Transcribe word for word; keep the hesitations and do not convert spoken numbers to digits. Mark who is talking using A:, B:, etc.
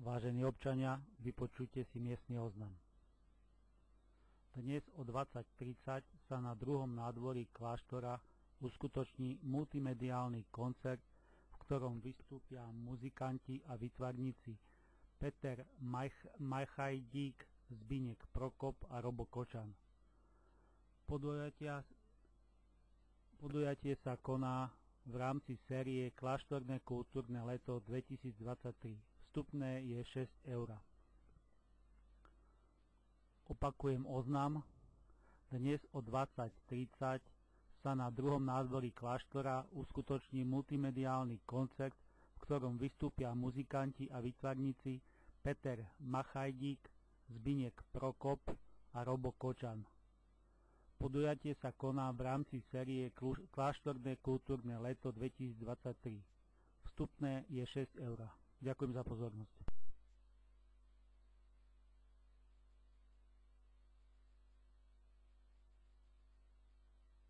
A: Vážení občania, vypočujte si miestny oznam. Dnes o dvadsať tridsať sa na druhom nádvorí kláštora uskutoční multimediálny koncert, v ktorom vystúpia muzikanti a výtvarníci Peter Machajdík, Zbyněk Prokop a Robo Kočan. Podujatia, podujatie sa koná v rámci série Kláštorné kultúrne leto dvetisícdvadsaťtri. Vstupné je šesť eur. Opakujem oznam. Dnes o dvadsať tridsať sa na druhom nádvorí kláštora uskutoční multimediálny koncert, v ktorom vystúpia muzikanti a výtvarníci Peter Machajdík, Zbyněk Prokop a Robo Kočan. Podujatie sa koná v rámci série Kláštorné kultúrne leto dvetisícdvadsaťtri. Vstupné je šesť eur. Ďakujem za pozornosť.